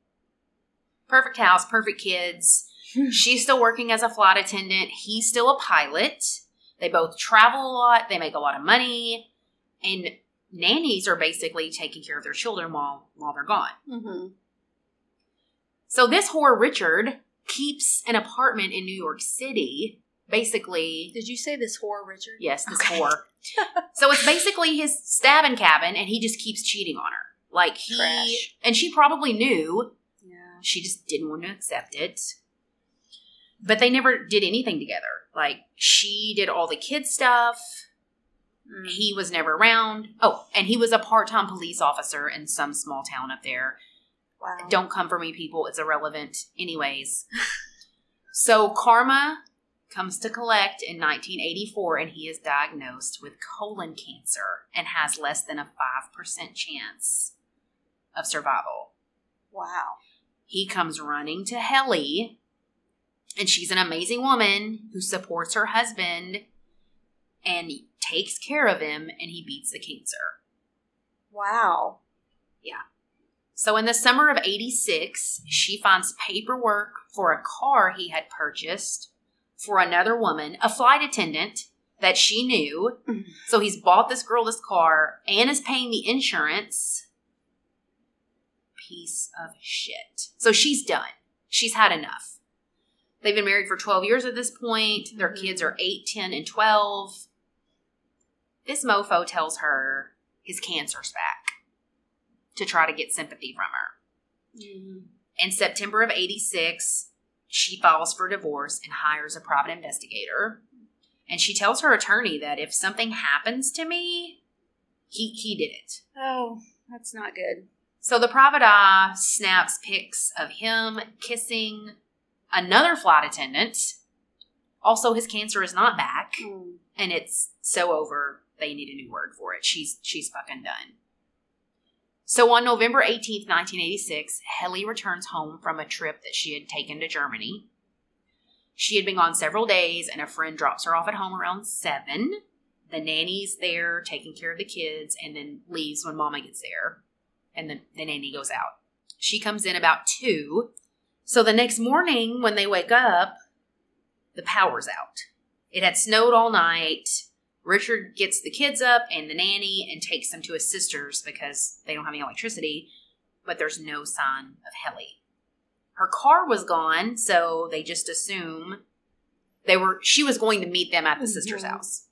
Speaker 1: Perfect house, perfect kids. She's still working as a flight attendant. He's still a pilot. They both travel a lot. They make a lot of money. And nannies are basically taking care of their children while, while they're gone.
Speaker 2: Mm-hmm.
Speaker 1: So this whore, Richard, keeps an apartment in New York City. Basically,
Speaker 2: Did you say this whore, Richard?
Speaker 1: yes, this
Speaker 2: Okay.
Speaker 1: whore. So it's basically his stabbing cabin, and he just keeps cheating on her. Like he,
Speaker 2: Trash.
Speaker 1: and she probably knew.
Speaker 2: Yeah.
Speaker 1: She just didn't want to accept it. But they never did anything together. Like, she did all the kid stuff.
Speaker 2: Mm.
Speaker 1: He was never around. Oh, and he was a part-time police officer in some small town up there.
Speaker 2: Wow.
Speaker 1: Don't come for me, people. It's irrelevant. Anyways. So, Karma comes to collect in nineteen eighty-four, and he is diagnosed with colon cancer and has less than a five percent chance of survival.
Speaker 2: Wow.
Speaker 1: He comes running to Helly, and she's an amazing woman who supports her husband and takes care of him, and he beats the cancer.
Speaker 2: Wow.
Speaker 1: So in the summer of eighty-six, she finds paperwork for a car he had purchased for another woman, a flight attendant that she knew.
Speaker 2: Mhm.
Speaker 1: So he's bought this girl this car and is paying the insurance. Piece of shit. So she's done. She's had enough. They've been married for twelve years at this point. Their
Speaker 2: Mhm.
Speaker 1: kids are eight, ten, and twelve. This mofo tells her his cancer's back to try to get sympathy from her.
Speaker 2: Mm.
Speaker 1: In September of eighty-six, she files for divorce and hires a private investigator. And she tells her attorney that if something happens to me, he, he did it.
Speaker 2: Oh, that's not good.
Speaker 1: So the private eye snaps pics of him kissing another flight attendant. Also, his cancer is not back.
Speaker 2: Mm.
Speaker 1: And it's so over, they need a new word for it. She's she's fucking done. So on November eighteenth, nineteen eighty-six, Helly returns home from a trip that she had taken to Germany. She had been gone several days, and a friend drops her off at home around seven. The nanny's there taking care of the kids and then leaves when mama gets there. and the, the nanny goes out. She comes in about two. So the next morning when they wake up, the power's out. It had snowed all night. Richard gets the kids up and the nanny and takes them to his sister's because they don't have any electricity, but there's no sign of Helly. Her car was gone, so they just assume they were. She was going to meet them at the mm-hmm. sister's house.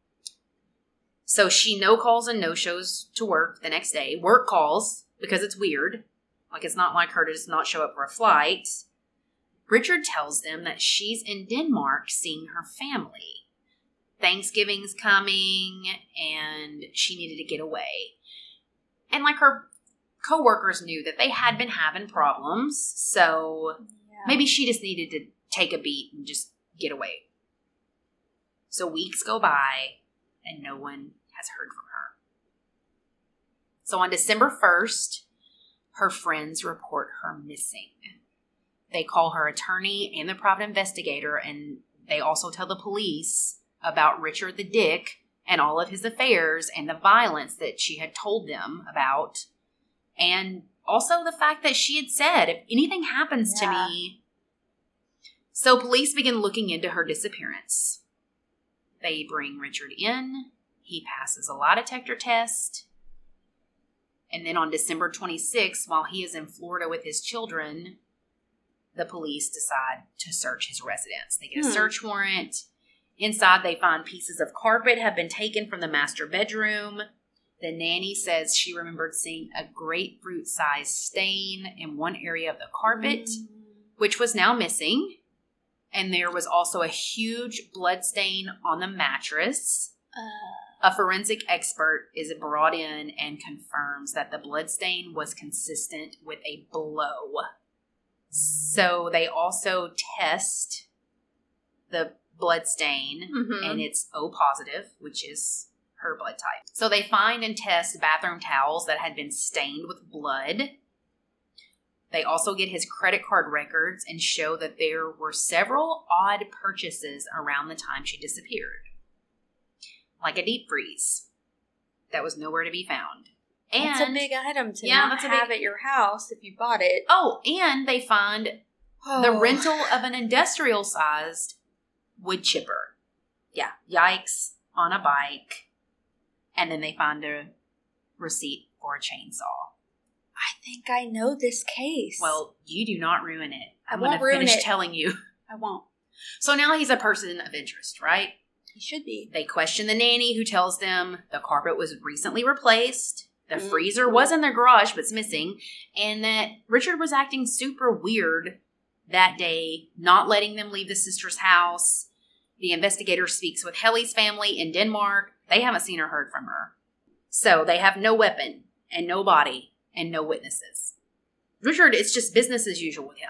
Speaker 1: So she no calls and no shows to work the next day. Work calls because it's weird. Like, it's not like her to just not show up for a flight. Richard tells them that she's in Denmark seeing her family. Thanksgiving's coming, and she needed to get away. And, like, her co-workers knew that they had been having problems, so yeah. maybe she just needed to take a beat and just get away. So weeks go by, and no one has heard from her. So on December first, her friends report her missing. They call her attorney and the private investigator, and they also tell the police about Richard the Dick and all of his affairs and the violence that she had told them about. And also the fact that she had said, if anything happens yeah. to me. So police begin looking into her disappearance. They bring Richard in. He passes a lie detector test. And then on December twenty-sixth, while he is in Florida with his children, the police decide to search his residence. They get a hmm. search warrant. Inside, they find pieces of carpet have been taken from the master bedroom. The nanny says she remembered seeing a grapefruit-sized stain in one area of the carpet, mm. which was now missing. And there was also a huge blood stain on the mattress. Uh. A forensic expert is brought in and confirms that the blood stain was consistent with a blow. So they also test the blood stain, mm-hmm. and it's O positive, which is her blood type. So they find and test bathroom towels that had been stained with blood. They also get his credit card records and show that there were several odd purchases around the time she disappeared. Like a deep freeze that was nowhere to be found. And
Speaker 2: that's a big item to yeah, not have big, at your house if you bought it.
Speaker 1: Oh, and they find oh. the rental of an industrial-sized wood chipper. Yeah, yikes, on a bike. And then they find a receipt for a chainsaw.
Speaker 2: I think I know this case.
Speaker 1: Well, you do not ruin it. I'm
Speaker 2: I won't
Speaker 1: going to finish
Speaker 2: it.
Speaker 1: telling you.
Speaker 2: I won't.
Speaker 1: So now he's a person of interest, right?
Speaker 2: He should be.
Speaker 1: They question the nanny, who tells them the carpet was recently replaced, the mm-hmm. freezer was in their garage but's missing, and that Richard was acting super weird that day, not letting them leave the sister's house. The investigator speaks with Helly's family in Denmark. They haven't seen or heard from her. So they have no weapon and no body and no witnesses. Richard, it's just business as usual with him.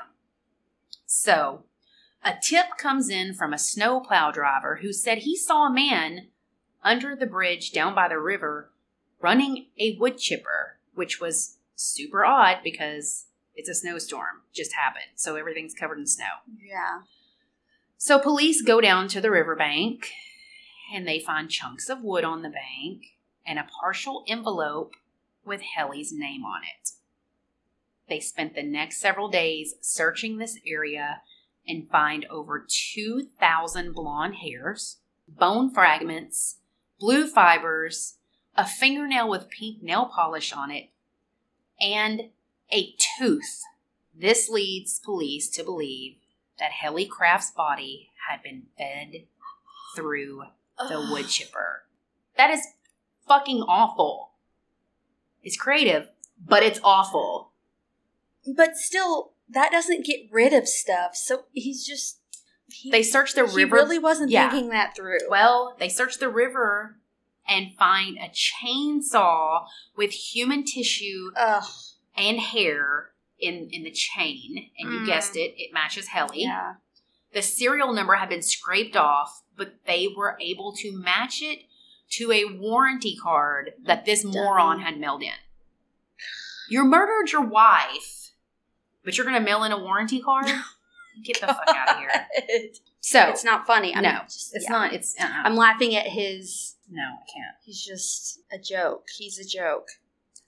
Speaker 1: So a tip comes in from a snowplow driver who said he saw a man under the bridge down by the river running a wood chipper, which was super odd because it's a snowstorm. Just happened. So everything's covered in snow.
Speaker 2: Yeah.
Speaker 1: So police go down to the riverbank and they find chunks of wood on the bank and a partial envelope with Helly's name on it. They spent the next several days searching this area and find over two thousand blonde hairs, bone fragments, blue fibers, a fingernail with pink nail polish on it, and a tooth. This leads police to believe that Helly Craft's body had been fed through the wood chipper. That is fucking awful. It's creative, but it's awful.
Speaker 2: But still, that doesn't get rid of stuff. So he's just... He,
Speaker 1: they searched the
Speaker 2: he
Speaker 1: river.
Speaker 2: He really wasn't
Speaker 1: yeah.
Speaker 2: thinking that through.
Speaker 1: Well, they searched the river and find a chainsaw with human tissue
Speaker 2: Ugh.
Speaker 1: and hair in, in the chain. And you mm. guessed it, it matches Helly.
Speaker 2: Yeah.
Speaker 1: The serial number had been scraped off, but they were able to match it to a warranty card that this Dummy. moron had mailed in. You murdered your wife, but you're going to mail in a warranty card? Get the fuck out of here. So
Speaker 2: it's not funny. I'm
Speaker 1: no,
Speaker 2: just,
Speaker 1: it's
Speaker 2: yeah.
Speaker 1: not. It's. Uh-uh.
Speaker 2: I'm laughing at his.
Speaker 1: No, I can't.
Speaker 2: He's just a joke. He's a joke.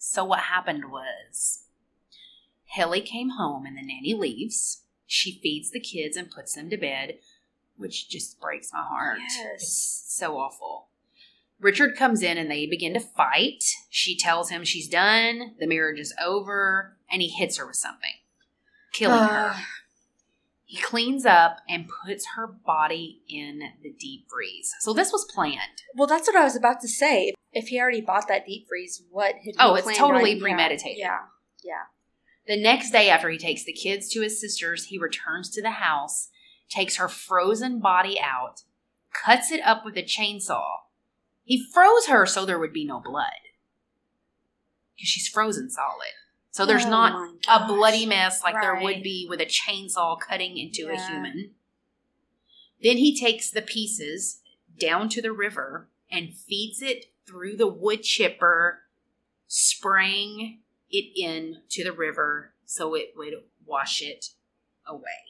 Speaker 1: So what happened was Helly came home and the nanny leaves. She feeds the kids and puts them to bed, which just breaks my heart.
Speaker 2: Yes.
Speaker 1: It's so awful. Richard comes in and they begin to fight. She tells him she's done, the marriage is over, and he hits her with something, killing uh. her. He cleans up and puts her body in the deep freeze. So this was planned.
Speaker 2: Well, that's what I was about to say. If he already bought that deep freeze, what had he
Speaker 1: Oh, it's
Speaker 2: planned,
Speaker 1: totally
Speaker 2: right?
Speaker 1: premeditated.
Speaker 2: Yeah, yeah.
Speaker 1: The next day after he takes the kids to his sister's, he returns to the house, takes her frozen body out, cuts it up with a chainsaw. He froze her so there would be no blood. Because she's frozen solid. So there's
Speaker 2: oh
Speaker 1: not a bloody mess like
Speaker 2: right.
Speaker 1: there would be with a chainsaw cutting into
Speaker 2: yeah.
Speaker 1: a human. Then he takes the pieces down to the river and feeds it through the wood chipper, spraying it into the river so it would wash it away.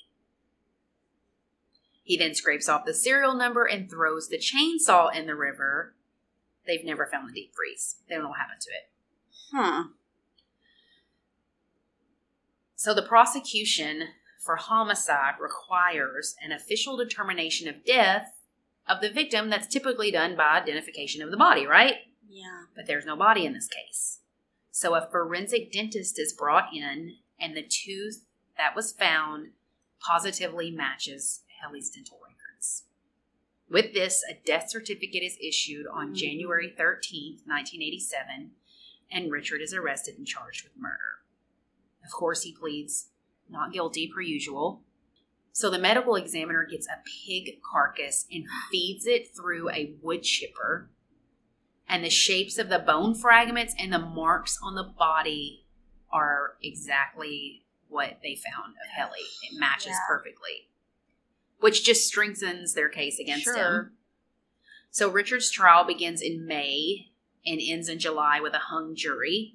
Speaker 1: He then scrapes off the serial number and throws the chainsaw in the river. They've never found the deep freeze. They don't know what happened to it.
Speaker 2: Huh.
Speaker 1: So the prosecution for homicide requires an official determination of death of the victim that's typically done by identification of the body, right?
Speaker 2: Yeah.
Speaker 1: But there's no body in this case. So a forensic dentist is brought in, and the tooth that was found positively matches Helly's dental records. With this, a death certificate is issued on mm-hmm. January thirteenth, nineteen eighty-seven, and Richard is arrested and charged with murder. Of course, he pleads not guilty per usual. So the medical examiner gets a pig carcass and feeds it through a wood chipper. And the shapes of the bone fragments and the marks on the body are exactly what they found of Helly. It matches yeah. perfectly, which just strengthens their case against
Speaker 2: sure.
Speaker 1: him. So Richard's trial begins in May and ends in July with a hung jury.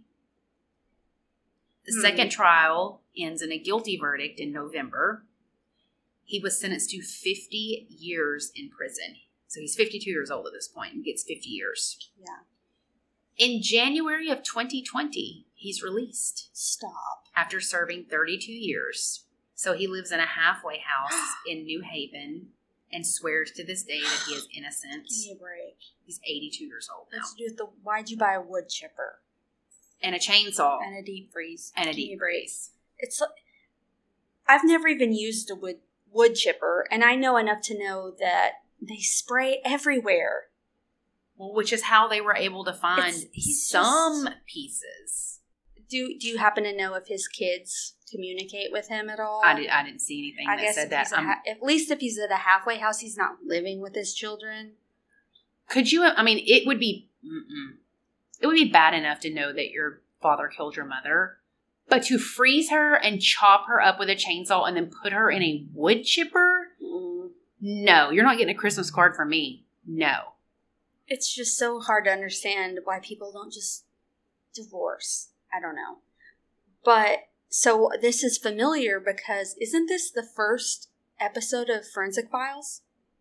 Speaker 1: The hmm. second trial ends in a guilty verdict in November. He was sentenced to fifty years in prison. So he's fifty-two years old at this point and gets fifty years.
Speaker 2: Yeah.
Speaker 1: In January of twenty twenty, he's released.
Speaker 2: Stop.
Speaker 1: After serving thirty-two years. So he lives in a halfway house in New Haven and swears to this day that he is innocent.
Speaker 2: Give me a break.
Speaker 1: He's eighty-two years old now.
Speaker 2: What's to do with the, why'd you buy a wood chipper?
Speaker 1: And a chainsaw.
Speaker 2: And a deep freeze.
Speaker 1: And a deep freeze.
Speaker 2: It's like, I've never even used a wood, wood chipper, and I know enough to know that they spray everywhere.
Speaker 1: Well, which is how they were able to find some just, pieces.
Speaker 2: Do Do you happen to know if his kids communicate with him at all?
Speaker 1: I, did, I didn't see anything
Speaker 2: I
Speaker 1: that
Speaker 2: guess
Speaker 1: said that.
Speaker 2: Ha- at least if he's at a halfway house, he's not living with his children.
Speaker 1: Could you? I mean, it would be. Mm-mm. It would be bad enough to know that your father killed your mother, but to freeze her and chop her up with a chainsaw and then put her in a wood chipper? Mm. No, you're not getting a Christmas card from me. No.
Speaker 2: It's just so hard to understand why people don't just divorce. I don't know. But, so this is familiar because isn't this the first episode of Forensic Files?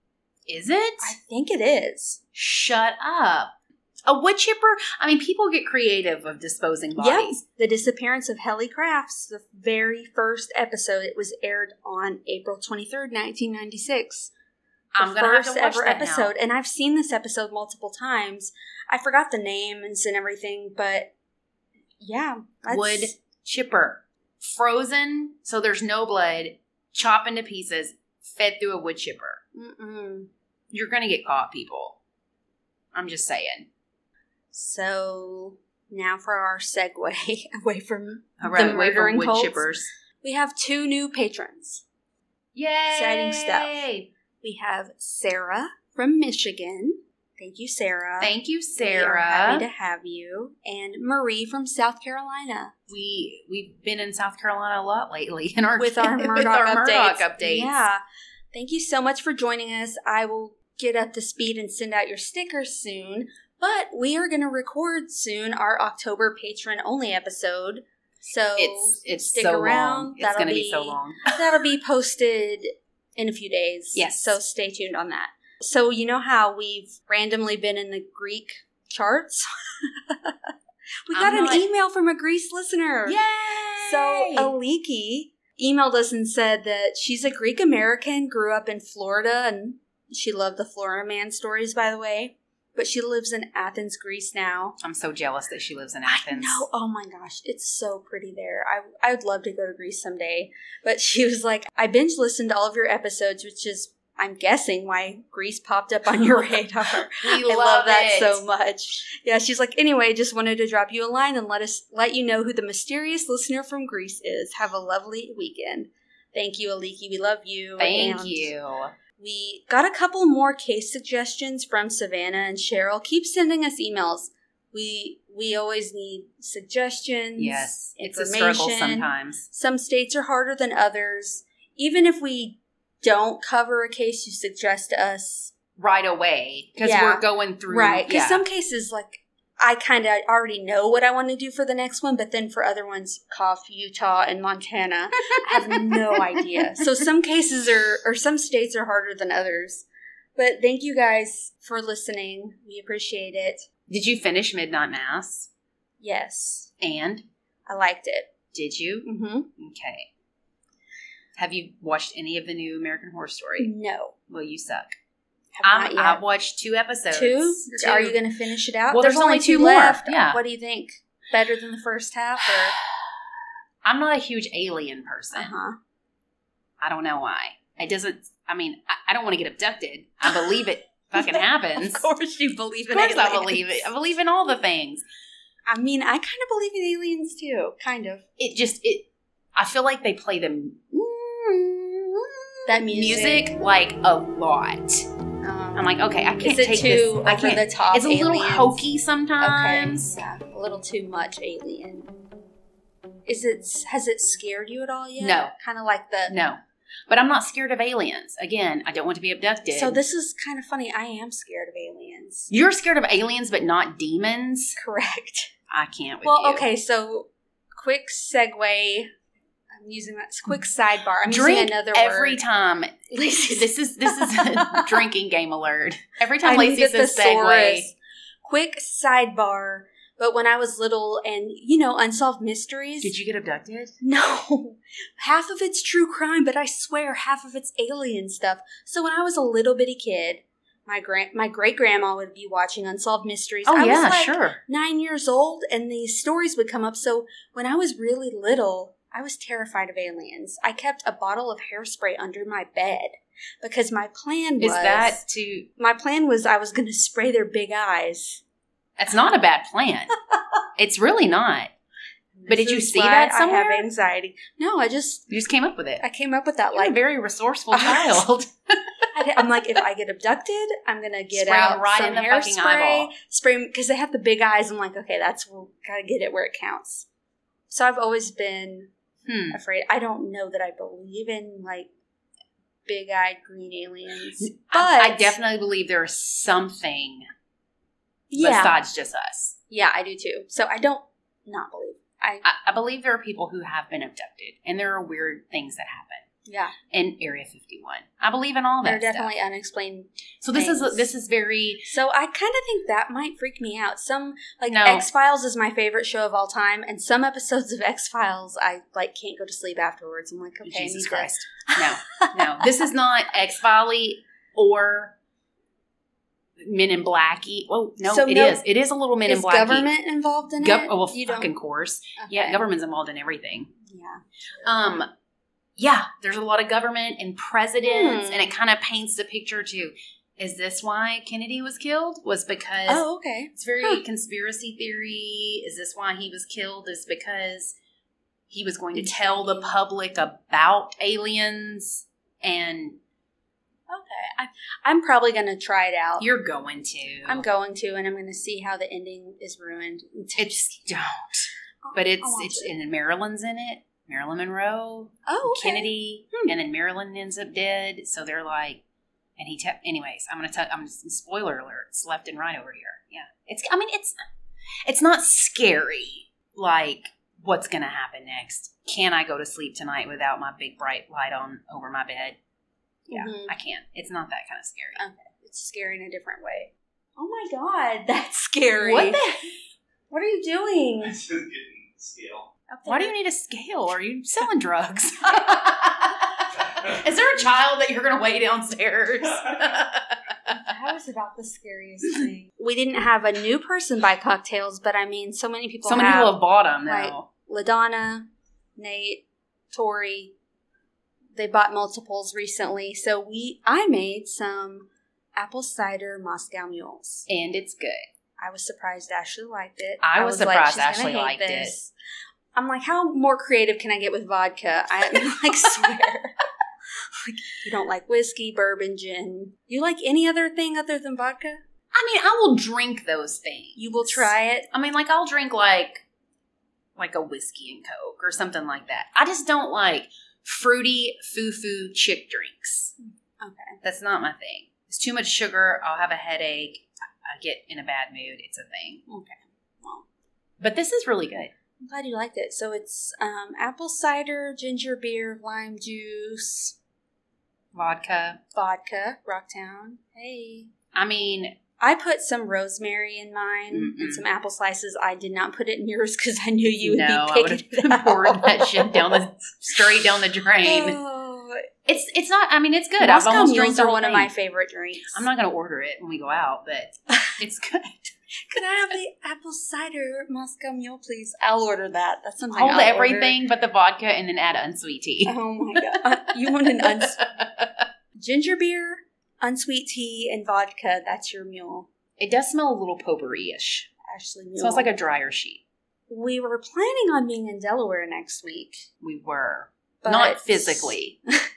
Speaker 1: Is it?
Speaker 2: I think it is.
Speaker 1: Shut up. A wood chipper? I mean, people get creative of disposing bodies.
Speaker 2: Yes, the disappearance of Helly Crafts, the very first episode. It was aired on April twenty-third, nineteen ninety-six. The
Speaker 1: I'm going to have to watch
Speaker 2: ever
Speaker 1: that
Speaker 2: episode.
Speaker 1: now.
Speaker 2: And I've seen this episode multiple times. I forgot the names and everything, but yeah. That's...
Speaker 1: Wood chipper. Frozen, so there's no blood, chopped into pieces, fed through a wood chipper. Mm-mm. You're going to get caught, people. I'm just saying.
Speaker 2: So now for our segue away from
Speaker 1: All right,
Speaker 2: the
Speaker 1: away
Speaker 2: murdering
Speaker 1: from wood
Speaker 2: cults,
Speaker 1: chippers.
Speaker 2: We have two new patrons.
Speaker 1: Yay!
Speaker 2: Exciting stuff. We have Sarah from Michigan. Thank you, Sarah.
Speaker 1: Thank you, Sarah.
Speaker 2: We are happy to have you. And Marie from South Carolina.
Speaker 1: We we've been in South Carolina a lot lately in our
Speaker 2: with our Murdaugh,
Speaker 1: with our
Speaker 2: updates.
Speaker 1: Murdaugh updates.
Speaker 2: Yeah. Thank you so much for joining us. I will get up to speed and send out your stickers soon. But we are going to record soon our October patron-only episode. So
Speaker 1: it's, it's
Speaker 2: stick
Speaker 1: so
Speaker 2: around.
Speaker 1: Long. It's going to be so long.
Speaker 2: That'll be posted in a few days.
Speaker 1: Yes.
Speaker 2: So stay tuned on that. So you know how we've randomly been in the Greek charts? We got
Speaker 1: I'm
Speaker 2: an
Speaker 1: not-
Speaker 2: email from a Greece listener.
Speaker 1: Yay!
Speaker 2: So Aliki emailed us and said that she's a Greek American, grew up in Florida, and she loved the Florida Man stories, by the way. But she lives in Athens, Greece now.
Speaker 1: I'm so jealous that she lives in Athens.
Speaker 2: No, oh my gosh, it's so pretty there. I I would love to go to Greece someday. But she was like, I binge listened to all of your episodes, which is, I'm guessing, why Greece popped up on your radar.
Speaker 1: We
Speaker 2: I
Speaker 1: love,
Speaker 2: love that
Speaker 1: it.
Speaker 2: so much. Yeah, she's like, anyway, just wanted to drop you a line and let us let you know who the mysterious listener from Greece is. Have a lovely weekend. Thank you, Aliki. We love you.
Speaker 1: Thank
Speaker 2: And
Speaker 1: you.
Speaker 2: we got a couple more case suggestions from Savannah and Cheryl. Keep sending us emails. We we always need suggestions.
Speaker 1: Yes, it's a
Speaker 2: information.
Speaker 1: struggle sometimes.
Speaker 2: Some states are harder than others. Even if we don't cover a case you suggest to us,
Speaker 1: Right away, because
Speaker 2: Yeah.
Speaker 1: we're going through.
Speaker 2: right? Because
Speaker 1: Yeah.
Speaker 2: some cases, like, I kind of already know what I want to do for the next one, but then for other ones, cough, Utah and Montana, I have no idea. So some cases are, or some states are harder than others. But thank you guys for listening. We appreciate it.
Speaker 1: Did you finish Midnight Mass?
Speaker 2: Yes,
Speaker 1: And
Speaker 2: I liked it.
Speaker 1: did you?
Speaker 2: Mm-hmm.
Speaker 1: Okay. Have you watched any of the new American Horror Story?
Speaker 2: No,
Speaker 1: Well, you suck.
Speaker 2: have
Speaker 1: I'm,
Speaker 2: not
Speaker 1: I've
Speaker 2: yet.
Speaker 1: watched two episodes.
Speaker 2: Two?
Speaker 1: Two.
Speaker 2: Are you going to finish it out?
Speaker 1: Well, there's only two more,
Speaker 2: left.
Speaker 1: yeah.
Speaker 2: What do you think? Better than the first half, or
Speaker 1: I'm not a huge alien person.
Speaker 2: uh huh?
Speaker 1: I don't know why. It doesn't. I mean, I, I don't want to get abducted. I believe it fucking happens.
Speaker 2: Of course, you believe
Speaker 1: Of
Speaker 2: in
Speaker 1: course,
Speaker 2: aliens.
Speaker 1: I believe it. I believe in all the things.
Speaker 2: I mean, I kind of believe in aliens too. Kind of.
Speaker 1: It just it. I feel like they play them
Speaker 2: That music.
Speaker 1: music like a lot.
Speaker 2: Um,
Speaker 1: I'm like, okay, I can't
Speaker 2: is it
Speaker 1: take
Speaker 2: too
Speaker 1: this. I
Speaker 2: over
Speaker 1: can't.
Speaker 2: the top?
Speaker 1: It's a little
Speaker 2: aliens?
Speaker 1: hokey
Speaker 2: Okay,
Speaker 1: sometimes.
Speaker 2: yeah, a little too much alien. Is it? Has it scared you at all yet?
Speaker 1: No.
Speaker 2: Kind of like the.
Speaker 1: No, but I'm not scared of aliens. Again, I don't want to be abducted.
Speaker 2: So this is kind of funny. I am scared of aliens.
Speaker 1: You're scared of aliens, but not demons.
Speaker 2: Correct.
Speaker 1: I can't. With
Speaker 2: Well,
Speaker 1: you.
Speaker 2: okay. So quick segue. I'm using that quick sidebar. I'm
Speaker 1: Drink
Speaker 2: using another
Speaker 1: every
Speaker 2: word.
Speaker 1: time.
Speaker 2: Lacey-
Speaker 1: This is this is a drinking game alert. Every time
Speaker 2: I
Speaker 1: Lacey
Speaker 2: needed
Speaker 1: says
Speaker 2: the
Speaker 1: segue,
Speaker 2: thesaurus. Quick sidebar. But when I was little and, you know, Unsolved Mysteries.
Speaker 1: did you get abducted?
Speaker 2: No. Half of it's true crime, but I swear half of it's alien stuff. So when I was a little bitty kid, my grand my great grandma would be watching Unsolved Mysteries.
Speaker 1: Oh
Speaker 2: I
Speaker 1: yeah,
Speaker 2: was like
Speaker 1: sure.
Speaker 2: nine years old, and these stories would come up. So when I was really little, I was terrified of aliens. I kept a bottle of hairspray under my bed because my plan was
Speaker 1: Is that to?
Speaker 2: my plan was I was going to spray their big eyes.
Speaker 1: That's not a bad plan. It's really not. But did
Speaker 2: This
Speaker 1: you
Speaker 2: is
Speaker 1: see
Speaker 2: why
Speaker 1: that
Speaker 2: I
Speaker 1: somewhere?
Speaker 2: have anxiety. No, I just
Speaker 1: You just came up with it.
Speaker 2: I came up with that.
Speaker 1: You're
Speaker 2: Like
Speaker 1: a very resourceful child.
Speaker 2: I- I'm like, if I get abducted, I'm gonna get
Speaker 1: Spray 'em
Speaker 2: out
Speaker 1: right
Speaker 2: some
Speaker 1: in the fucking
Speaker 2: hairspray,
Speaker 1: eyeball.
Speaker 2: spray because they have the big eyes. I'm like, okay, that's gotta get it where it counts. So I've always been
Speaker 1: Hmm.
Speaker 2: afraid. I don't know that I believe in like big-eyed green aliens, but
Speaker 1: I, I definitely believe there is something
Speaker 2: yeah,
Speaker 1: besides just us.
Speaker 2: yeah, I do too. So I don't not believe. I
Speaker 1: I, I believe there are people who have been abducted, and there are weird things that happen
Speaker 2: yeah,
Speaker 1: in Area fifty-one. I believe in all
Speaker 2: they're
Speaker 1: that
Speaker 2: definitely
Speaker 1: stuff.
Speaker 2: unexplained.
Speaker 1: So this is
Speaker 2: things.
Speaker 1: this is very
Speaker 2: So I kind of think that might freak me out. Some like
Speaker 1: No.
Speaker 2: X-Files is my favorite show of all time, and some episodes of X-Files I like can't go to sleep afterwards. I'm like, okay, I
Speaker 1: Jesus
Speaker 2: need
Speaker 1: Christ. No, no. This is not X-Files or Men in Black-y. Oh, no,
Speaker 2: So
Speaker 1: it
Speaker 2: no-
Speaker 1: is. It is a little Men
Speaker 2: is
Speaker 1: in Black-y.
Speaker 2: government involved in
Speaker 1: Gov-
Speaker 2: it?
Speaker 1: oh, well,
Speaker 2: You
Speaker 1: fucking
Speaker 2: don't-
Speaker 1: course.
Speaker 2: Okay.
Speaker 1: Yeah, government's involved in everything.
Speaker 2: Yeah.
Speaker 1: Um, yeah, there's a lot of government and presidents,
Speaker 2: Hmm.
Speaker 1: and it kind of paints the picture too. Is this why Kennedy was killed? Was because
Speaker 2: Oh, okay.
Speaker 1: it's very
Speaker 2: Huh.
Speaker 1: conspiracy theory. Is this why he was killed? Is because he was going to tell the public about aliens, and
Speaker 2: Okay. I, I'm probably going to try it out.
Speaker 1: you're going to.
Speaker 2: I'm going to, and I'm going to see how the ending is ruined.
Speaker 1: It's don't. But it's
Speaker 2: I'll watch
Speaker 1: it's
Speaker 2: it.
Speaker 1: and Marilyn's in it. Marilyn Monroe,
Speaker 2: Oh, okay.
Speaker 1: Kennedy,
Speaker 2: Hmm.
Speaker 1: and then Marilyn ends up dead. So they're like, and he. Te- anyways, I'm gonna tell. I'm just, spoiler alerts left and right over here. Yeah, it's. I mean, it's. It's not scary. Like what's gonna happen next? Can I go to sleep tonight without my big bright light on over my bed? Yeah,
Speaker 2: Mhm.
Speaker 1: I can't. It's not that kind of scary.
Speaker 2: Okay. It's scary in a different way. Oh my god, that's scary.
Speaker 1: What the?
Speaker 2: What are you doing?
Speaker 3: Just getting scale.
Speaker 1: Why do you need a scale? Are you selling drugs? Is there a child that you're going to weigh downstairs?
Speaker 2: That was about the scariest thing. We didn't have a new person buy cocktails, but I mean, so many people
Speaker 1: So many
Speaker 2: have,
Speaker 1: people have bought them now.
Speaker 2: Like LaDonna, Nate, Tori. They bought multiples recently. So we, I made some apple cider Moscow mules.
Speaker 1: And it's good.
Speaker 2: I was surprised Ashley liked it.
Speaker 1: I was surprised
Speaker 2: like,
Speaker 1: Ashley liked
Speaker 2: this. it. I'm like, how more creative can I get with vodka? I like swear. Like, you don't like whiskey, bourbon, gin. You like any other thing other than vodka?
Speaker 1: I mean, I will drink those things.
Speaker 2: You will try it?
Speaker 1: I mean, like, I'll drink, like, like a whiskey and Coke or something like that. I just don't like fruity, foo-foo chick drinks.
Speaker 2: Okay.
Speaker 1: That's not my thing. It's too much sugar. I'll have a headache. I get in a bad mood. It's a thing.
Speaker 2: Okay. Well,
Speaker 1: but this is really good.
Speaker 2: I'm glad you liked it. So it's um, apple cider, ginger beer, lime juice,
Speaker 1: vodka,
Speaker 2: vodka, Rocktown. Hey.
Speaker 1: I mean,
Speaker 2: I put some rosemary in mine
Speaker 1: mm-mm.
Speaker 2: and some apple slices. I did not put it in yours because I knew you would
Speaker 1: no,
Speaker 2: be
Speaker 1: I would
Speaker 2: picking
Speaker 1: have
Speaker 2: it
Speaker 1: poured
Speaker 2: out.
Speaker 1: that shit down the straight down the drain.
Speaker 2: Oh,
Speaker 1: it's it's not. I mean, it's good.
Speaker 2: Moscow
Speaker 1: I've almost drank
Speaker 2: mules
Speaker 1: the
Speaker 2: are
Speaker 1: whole
Speaker 2: one
Speaker 1: thing.
Speaker 2: of my favorite drinks.
Speaker 1: I'm not going to order it when we go out, but it's good.
Speaker 2: Can I have the apple cider Moscow mule, please? I'll order that. That's something
Speaker 1: Hold
Speaker 2: I'll
Speaker 1: everything but the vodka and then add unsweet tea.
Speaker 2: Order. Oh my god! Uh, you want an unsweet ginger beer, unsweet tea, and vodka? That's your mule.
Speaker 1: It does smell a little potpourri-ish.
Speaker 2: Ashley mule.
Speaker 1: Smells like a dryer sheet.
Speaker 2: We were planning on being in Delaware next week.
Speaker 1: We were.
Speaker 2: But
Speaker 1: Not physically.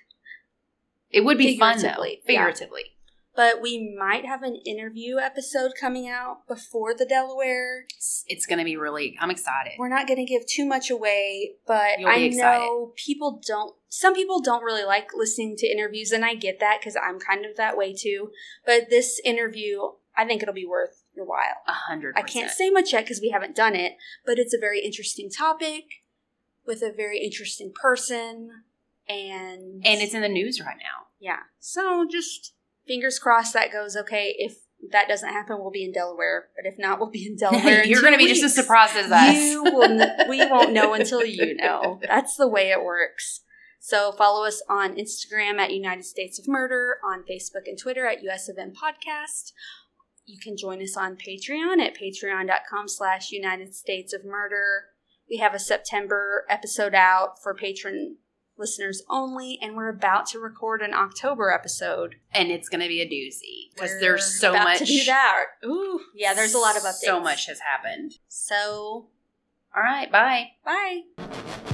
Speaker 1: It would be fun, though.
Speaker 2: Figuratively,
Speaker 1: Figuratively.
Speaker 2: Yeah. But we might have an interview episode coming out before the Delaware.
Speaker 1: It's, it's going to be really, I'm excited.
Speaker 2: We're not going to give too much away, but
Speaker 1: You'll be
Speaker 2: I
Speaker 1: excited.
Speaker 2: know people don't, some people don't really like listening to interviews, and I get that because I'm kind of that way too. But this interview, I think it'll be worth your while.
Speaker 1: A hundred
Speaker 2: I
Speaker 1: percent.
Speaker 2: can't say much yet because we haven't done it, but it's a very interesting topic with a very interesting person. And
Speaker 1: And it's in the news right now.
Speaker 2: yeah. So just fingers crossed that goes okay. If that doesn't happen, we'll be in Delaware. But if not, we'll be in Delaware. in
Speaker 1: You're
Speaker 2: two
Speaker 1: going to be just
Speaker 2: weeks.
Speaker 1: as surprised as us.
Speaker 2: You will. N- we won't know until you know. That's the way it works. So follow us on Instagram at United States of Murder, on Facebook and Twitter at U S of M Podcast. You can join us on Patreon at patreon.com slash United States of Murder. We have a September episode out for patron listeners only, and we're about to record an October episode.
Speaker 1: And it's going to be a doozy because
Speaker 2: We're
Speaker 1: there's so
Speaker 2: about
Speaker 1: much.
Speaker 2: to do that. Ooh, yeah, there's a lot of updates.
Speaker 1: So much has happened.
Speaker 2: So,
Speaker 1: All right, bye.
Speaker 2: bye.